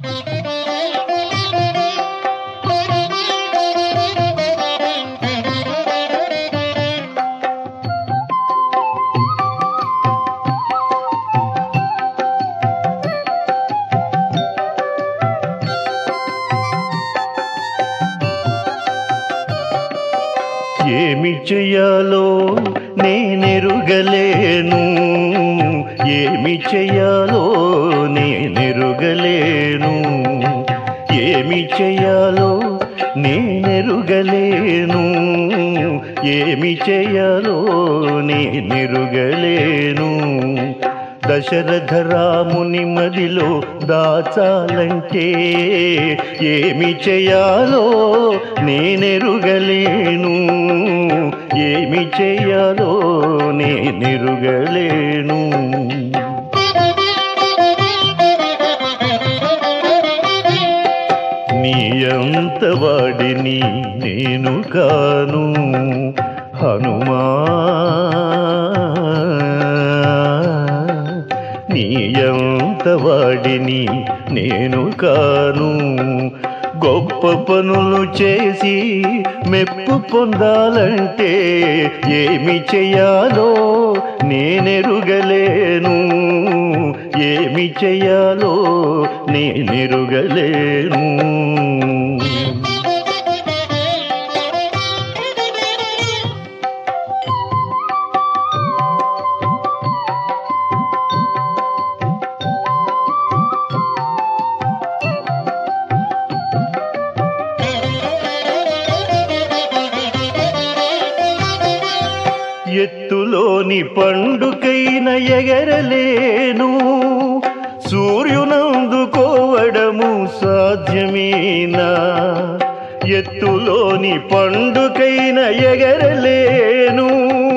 ఏమి చెయ్యాలో నేనెరుగలేను, ఏమి చెయ్యాలో నేనెరుగలేను, ఏమి చెయ్యాలో నేనెరుగలేను, ఏమి చెయ్యాలో నేనెరుగలేను. దశరథ రాముని మదిలో దాచాలంటే ఏమి చెయ్యాలో నేనెరుగలేను, ఏమి చెయ్యాలో నేనెరుగలేను. నీయంత వాడిని నేను కాను హనుమా, నీయంత వాడిని నేను కాను. గొప్ప పనులు చేసి మెప్పు పొందాలంటే ఏమి చెయ్యాలో నేనెరుగలేను, ఏమి చెయ్యాలో నేనెరుగలేను. ఎత్తులోని పండుకైన ఎగరలేను, సూర్యునందుకోవడము సాధ్యమేనా? ఎత్తులోని పండుకైన ఎగరలేను,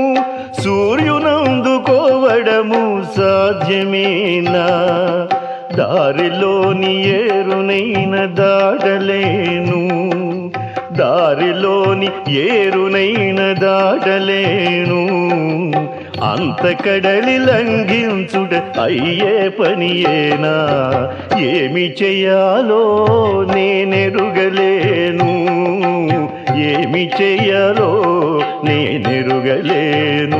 సూర్యునందుకోవడము సాధ్యమేనా? దారిలోని ఏరునైన దాటలేను, దారిలోని ఏరునైన దాటలేను. అంత కడలి లంఘించుట అయ్యే పనియేనా? ఏమి చెయ్యాలో నేనెరుగలేను, ఏమి చెయ్యాలో నేనెరుగలేను.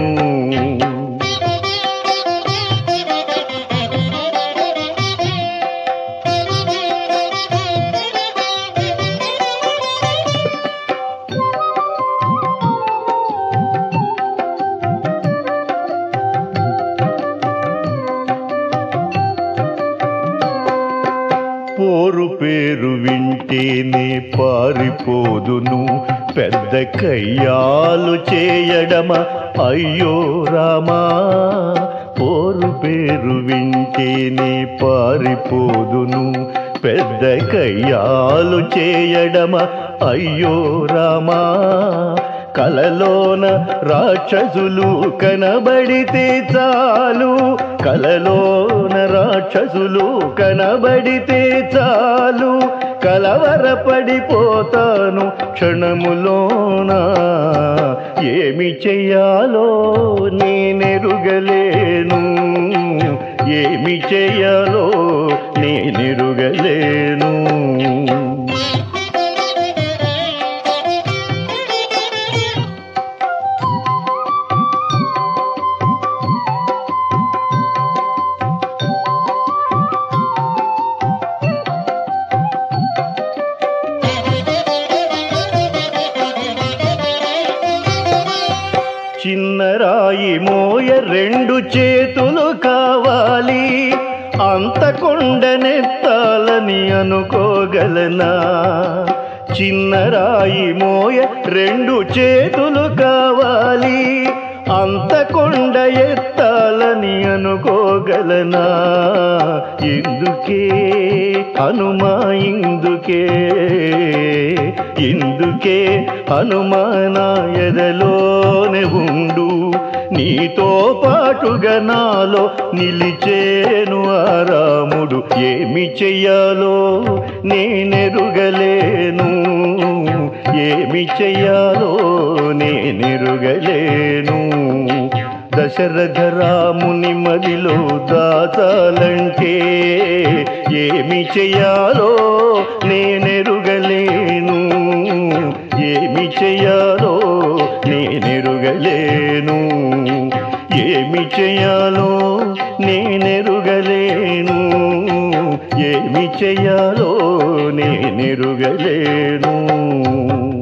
పోరు పేరు వింటేనే పారిపోదును, పెద్ద కయ్యాలు చేయడమా అయ్యో రామా? పోరు పేరు వింటేనే పారిపోదును, పెద్ద కయ్యాలు చేయడమా అయ్యో రామా? కలలోన రాక్షసులు కనబడితే చాలు, కలలోన రాక్షసులు కనబడితే చాలు, కలవరపడిపోతాను క్షణములోన. ఏమి చెయ్యాలో నేనెరుగలేను, ఏమి చెయ్యాలో నేనెరుగలేను. చిన్న రాయి మోయ రెండు చేతులు కావాలి, అంత కొండనెత్తాలని అనుకోగలనా? చిన్న రాయి మోయ రెండు చేతులు కావాలి, అంత కొండ ఎత్తాలని అనుకోగలనా? ఇందుకే హనుమా, ఇందుకే ఇందుకే హనుమా నా ఎదలోనే ఉండు, నీతో పాటుగా నాలో నిలిచేను ఆ రాముడు. ఏమి చెయ్యాలో నేనెరుగలేను, ఏమి చెయ్యాలో నేనెరుగలేను. దశరథ రాముని మదిలో దాచాలంటే ఏమి చెయ్యాలో నేనెరుగలేను, ఏమి చెయ్యాలో నేనెరుగలేను, ఏమి చెయ్యాలో నేనెరుగలేను, ఏమి చెయ్యాలో నేనెరుగలేను.